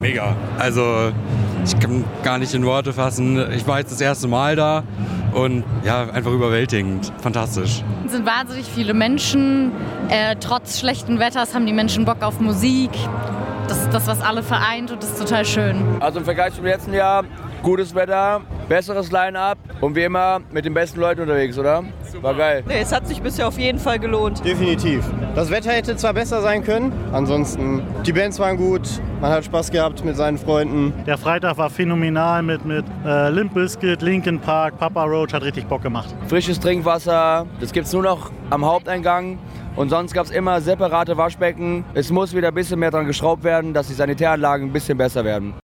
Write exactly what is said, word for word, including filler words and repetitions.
Mega. Also ich kann gar nicht in Worte fassen. Ich war jetzt das erste Mal da und ja, einfach überwältigend. Fantastisch. Es sind wahnsinnig viele Menschen. Äh, trotz schlechten Wetters haben die Menschen Bock auf Musik. Das ist das, was alle vereint und das ist total schön. Also im Vergleich zum letzten Jahr, gutes Wetter, besseres Line-Up und wie immer mit den besten Leuten unterwegs, oder? War geil. Nee, es hat sich bisher auf jeden Fall gelohnt. Definitiv. Das Wetter hätte zwar besser sein können, ansonsten die Bands waren gut, man hat Spaß gehabt mit seinen Freunden. Der Freitag war phänomenal mit, mit äh, Limp Bizkit, Linkin Park, Papa Roach, hat richtig Bock gemacht. Frisches Trinkwasser, das gibt's nur noch am Haupteingang. Und sonst gab es immer separate Waschbecken. Es muss wieder ein bisschen mehr dran geschraubt werden, dass die Sanitäranlagen ein bisschen besser werden.